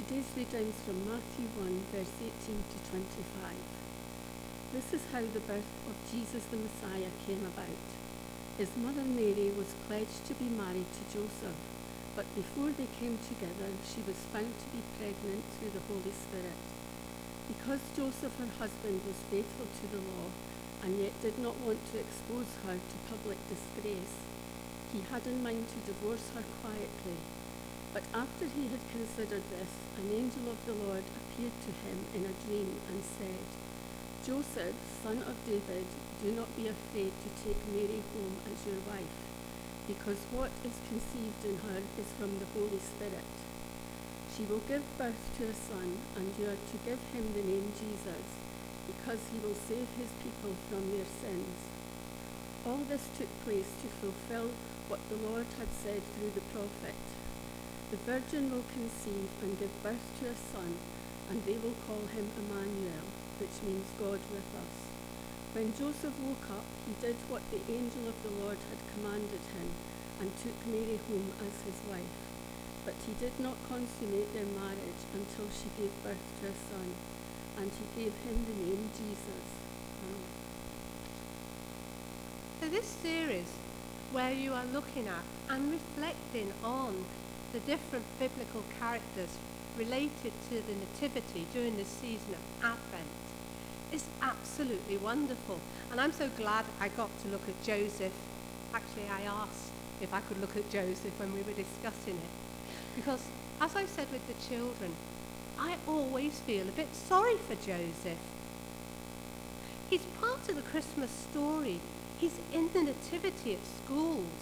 Today's reading is from Matthew 1, verse 18 to 25. This is how the birth of Jesus the Messiah came about. His mother Mary was pledged to be married to Joseph, but before they came together, she was found to be pregnant through the Holy Spirit. Because Joseph, her husband, was faithful to the law, and yet did not want to expose her to public disgrace, he had in mind to divorce her quietly. But after he had considered this, an angel of the Lord appeared to him in a dream and said, "Joseph, son of David, do not be afraid to take Mary home as your wife, because what is conceived in her is from the Holy Spirit. She will give birth to a son, and you are to give him the name Jesus, because he will save his people from their sins." All this took place to fulfill what the Lord had said through the prophet. "The virgin will conceive and give birth to a son, and they will call him Emmanuel," which means God with us. When Joseph woke up, he did what the angel of the Lord had commanded him, and took Mary home as his wife. But he did not consummate their marriage until she gave birth to a son, and he gave him the name Jesus. So this series, where you are looking at and reflecting on the different biblical characters related to the Nativity during this season of Advent, is absolutely wonderful. And I'm so glad I got to look at Joseph. Actually, I asked if I could look at Joseph when we were discussing it. Because, as I said with the children, I always feel a bit sorry for Joseph. He's part of the Christmas story. He's in the Nativity at schools.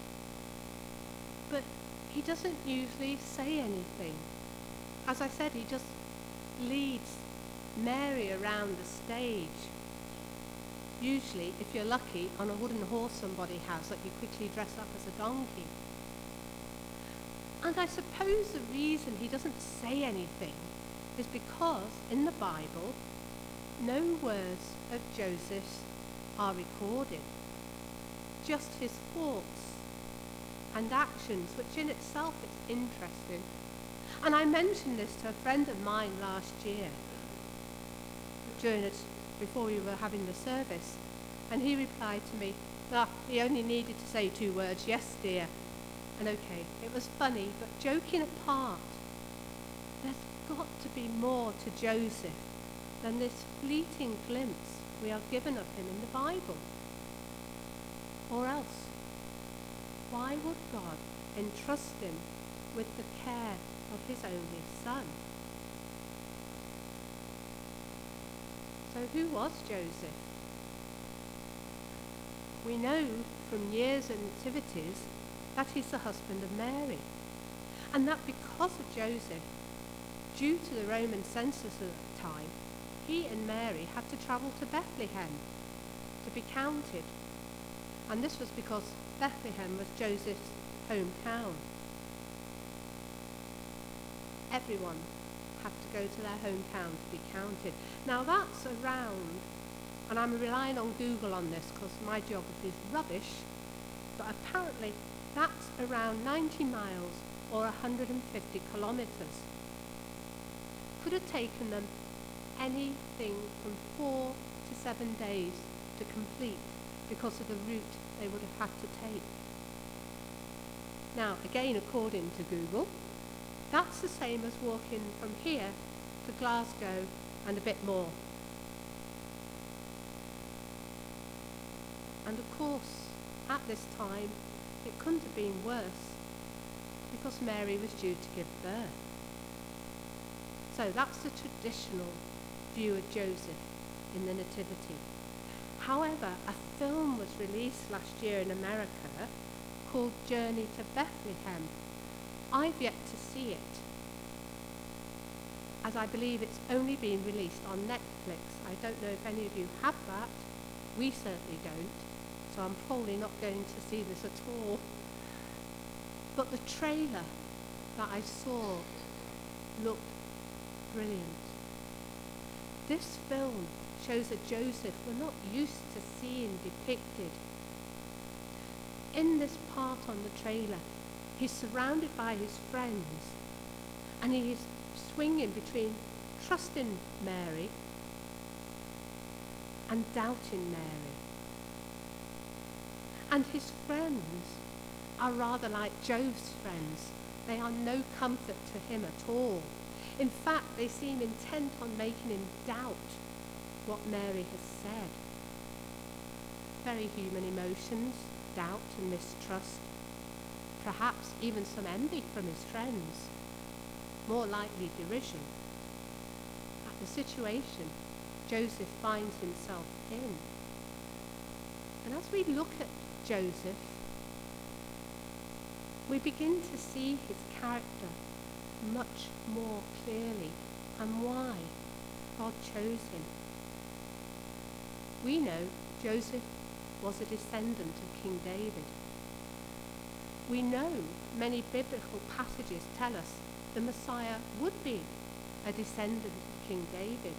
But he doesn't usually say anything. As I said, he just leads Mary around the stage. Usually, if you're lucky, on a wooden horse somebody has that you quickly dress up as a donkey. And I suppose the reason he doesn't say anything is because in the Bible, no words of Joseph's are recorded. Just his thoughts and actions, which in itself is interesting. And I mentioned this to a friend of mine last year, before we were having the service, and he replied to me, he only needed to say 2 words, "Yes, dear." And okay, it was funny, but joking apart, there's got to be more to Joseph than this fleeting glimpse we are given of him in the Bible. Or else, why would God entrust him with the care of his only son? So who was Joseph? We know from years and nativities that he's the husband of Mary, and that because of Joseph, due to the Roman census at the time, he and Mary had to travel to Bethlehem to be counted. And this was because Bethlehem was Joseph's hometown. Everyone had to go to their hometown to be counted. Now that's around, and I'm relying on Google on this because my geography is rubbish, but apparently that's around 90 miles or 150 kilometres. Could have taken them anything from 4 to 7 days to complete because of the route they would have had to take. Now, again, according to Google, that's the same as walking from here to Glasgow and a bit more. And of course, at this time, it couldn't have been worse because Mary was due to give birth. So that's the traditional view of Joseph in the Nativity. However, a film was released last year in America called Journey to Bethlehem. I've yet to see it, as I believe it's only been released on Netflix. I don't know if any of you have that. We certainly don't, so I'm probably not going to see this at all. But the trailer that I saw looked brilliant. This film shows a Joseph we're not used to seeing depicted. In this part on the trailer, he's surrounded by his friends, and he is swinging between trusting Mary and doubting Mary. And his friends are rather like Joseph's friends. They are no comfort to him at all. In fact, they seem intent on making him doubt what Mary has said. Very human emotions, doubt and mistrust. Perhaps even some envy from his friends. More likely derision at the situation Joseph finds himself in. And as we look at Joseph, we begin to see his character much more clearly and why God chose him. We know Joseph was a descendant of King David. We know many biblical passages tell us the Messiah would be a descendant of King David.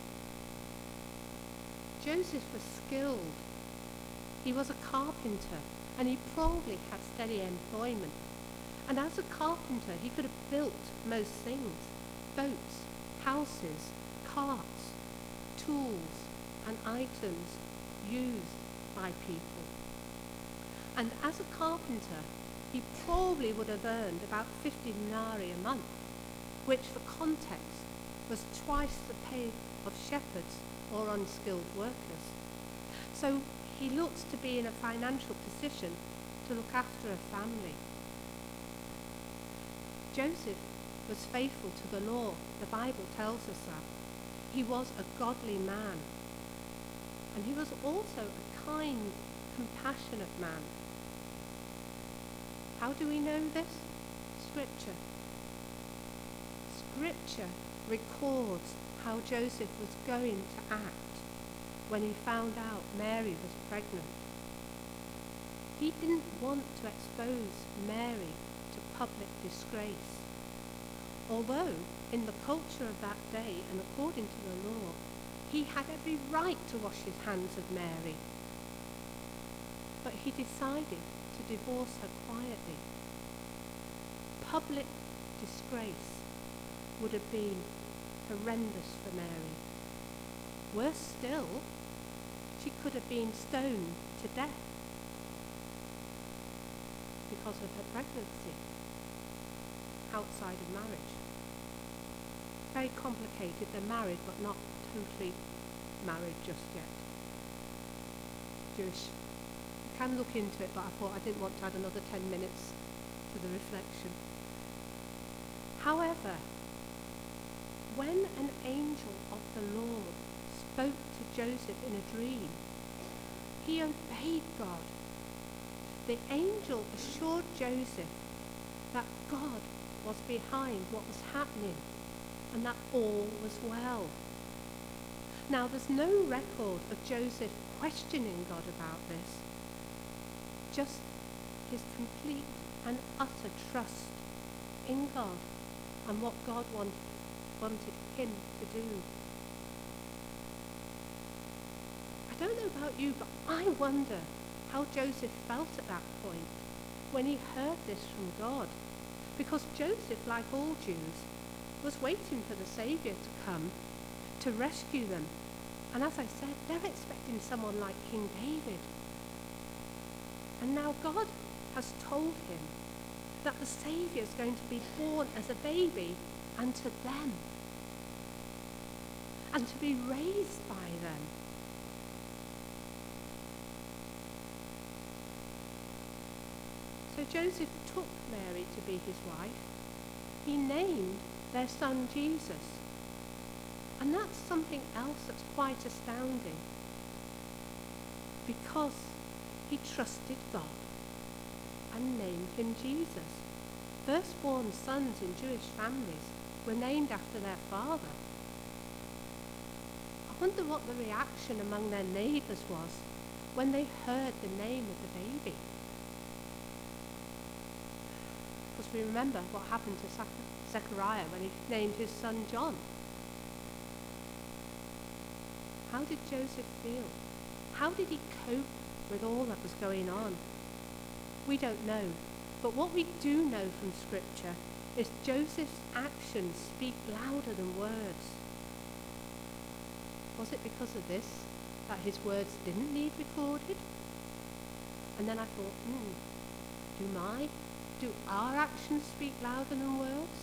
Joseph was skilled. He was a carpenter, and he probably had steady employment. And as a carpenter, he could have built most things: boats, houses, carts, tools, and items used by people. And as a carpenter, he probably would have earned about 50 denarii a month, which for context was twice the pay of shepherds or unskilled workers. So he looks to be in a financial position to look after a family. Joseph was faithful to the law. The Bible tells us that. He was a godly man. And he was also a kind, compassionate man. How do we know this? Scripture. Scripture records how Joseph was going to act when he found out Mary was pregnant. He didn't want to expose Mary to public disgrace. Although, in the culture of that day and according to the law, he had every right to wash his hands of Mary. But he decided to divorce her quietly. Public disgrace would have been horrendous for Mary. Worse still, she could have been stoned to death because of her pregnancy outside of marriage. Very complicated. They're married but not totally married just yet. Jewish. You can look into it, but I thought I didn't want to add another 10 minutes to the reflection. However, when an angel of the Lord spoke to Joseph in a dream, he obeyed God. The angel assured Joseph that God was behind what was happening and that all was well. Now, there's no record of Joseph questioning God about this, just his complete and utter trust in God and what God wanted him to do. I don't know about you, but I wonder how Joseph felt at that point when he heard this from God. Because Joseph, like all Jews, was waiting for the Saviour to come to rescue them. And as I said, they're expecting someone like King David. And now God has told him that the Saviour is going to be born as a baby unto them and to be raised by them. So Joseph took Mary to be his wife. He named their son Jesus. And that's something else that's quite astounding, because he trusted God and named him Jesus. Firstborn sons in Jewish families were named after their father. I wonder what the reaction among their neighbours was when they heard the name of the baby. Because we remember what happened to Zechariah when he named his son John. How did Joseph feel? How did he cope with all that was going on? We don't know. But what we do know from Scripture is Joseph's actions speak louder than words. Was it because of this that his words didn't need recorded? And then I thought, do our actions speak louder than words?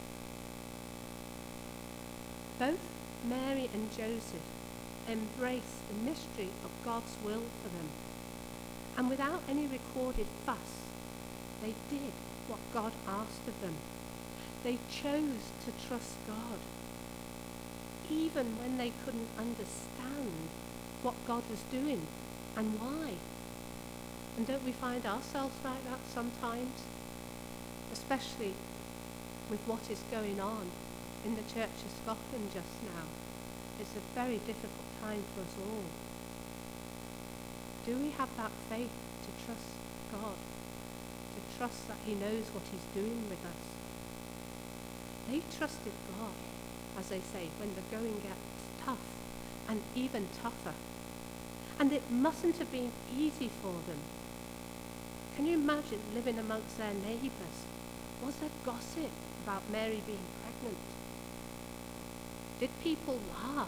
Both Mary and Joseph embraced the mystery of God's will for them. And without any recorded fuss, they did what God asked of them. They chose to trust God, even when they couldn't understand what God was doing and why. And don't we find ourselves like that sometimes? Especially with what is going on in the Church of Scotland just now. It's a very difficult time for us all. Do we have that faith to trust God? To trust that he knows what he's doing with us? They trusted God, as they say, when the going gets tough and even tougher. And it mustn't have been easy for them. Can you imagine living amongst their neighbours? Was there gossip about Mary being pregnant? Did people laugh?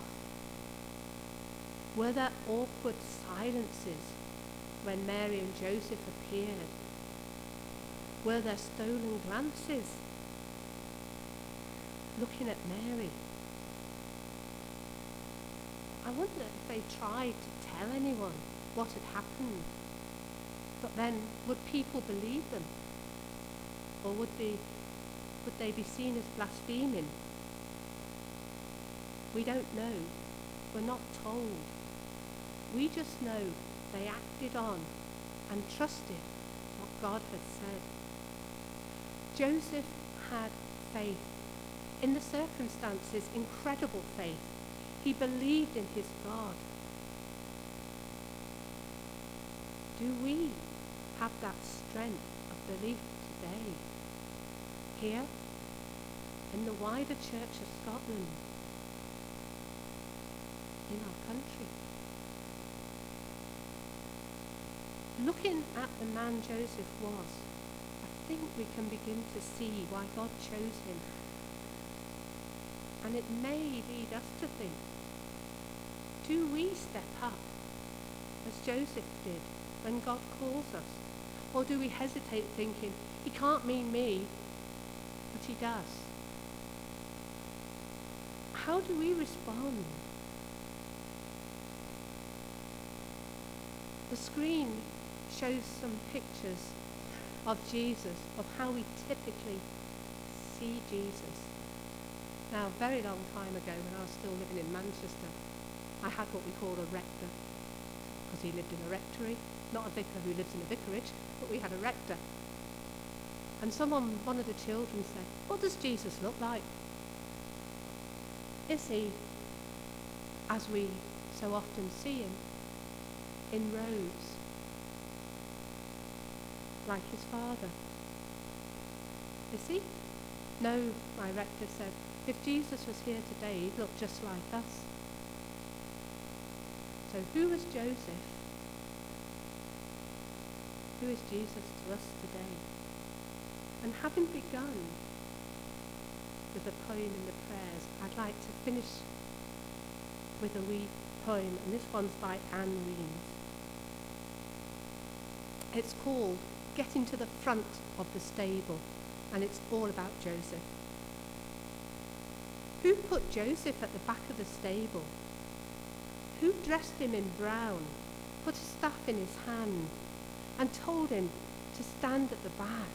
Were there awkward silences when Mary and Joseph appeared? Were there stolen glances looking at Mary? I wonder if they tried to tell anyone what had happened. But then, would people believe them? Or would they be seen as blaspheming? We don't know. We're not told. We just know they acted on and trusted what God had said. Joseph had faith. In the circumstances, incredible faith. He believed in his God. Do we have that strength of belief today? Here, in the wider Church of Scotland, in our country. Looking at the man Joseph was, I think we can begin to see why God chose him. And it may lead us to think, do we step up as Joseph did when God calls us? Or do we hesitate thinking, he can't mean me, but he does? How do we respond? The screen shows some pictures of Jesus, of how we typically see Jesus. Now, a very long time ago, when I was still living in Manchester, I had what we called a rector, because he lived in a rectory, not a vicar who lives in a vicarage, but we had a rector. And one of the children said, what does Jesus look like? Is he, as we so often see him, in robes, like his father? Is he? No, my rector said, if Jesus was here today, he'd look just like us. So who was Joseph? Who is Jesus to us today? And having begun with a poem in the prayers, I'd like to finish with a wee poem, and this one's by Anne Weems. It's called Getting to the Front of the Stable, and it's all about Joseph. Who put Joseph at the back of the stable? Who dressed him in brown, put a staff in his hand, and told him to stand at the back?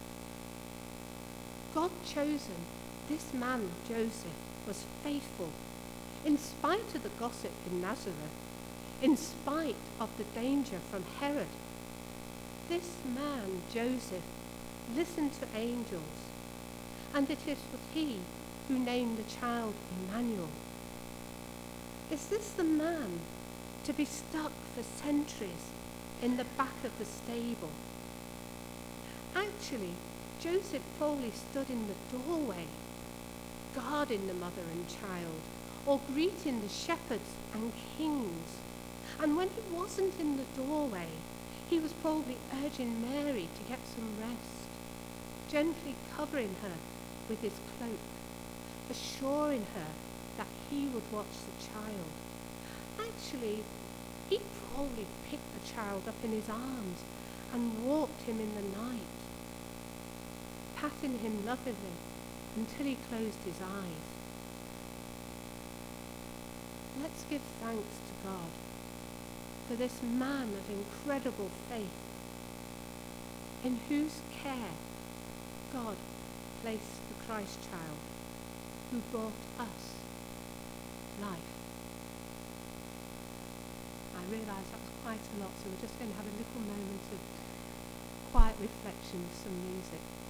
God chosen, this man, Joseph, was faithful, in spite of the gossip in Nazareth, in spite of the danger from Herod. This man, Joseph, listened to angels, and it was he who named the child Emmanuel. Is this the man to be stuck for centuries in the back of the stable? Actually, Joseph probably stood in the doorway, guarding the mother and child, or greeting the shepherds and kings. And when he wasn't in the doorway, he was probably urging Mary to get some rest. gently covering her with his cloak, assuring her that he would watch the child. Actually, he probably picked the child up in his arms and walked him in the night, patting him lovingly until he closed his eyes. Let's give thanks to God for this man of incredible faith, in whose care God placed the Christ child, who brought us life. I realise that was quite a lot, so we're just going to have a little moment of quiet reflection with some music.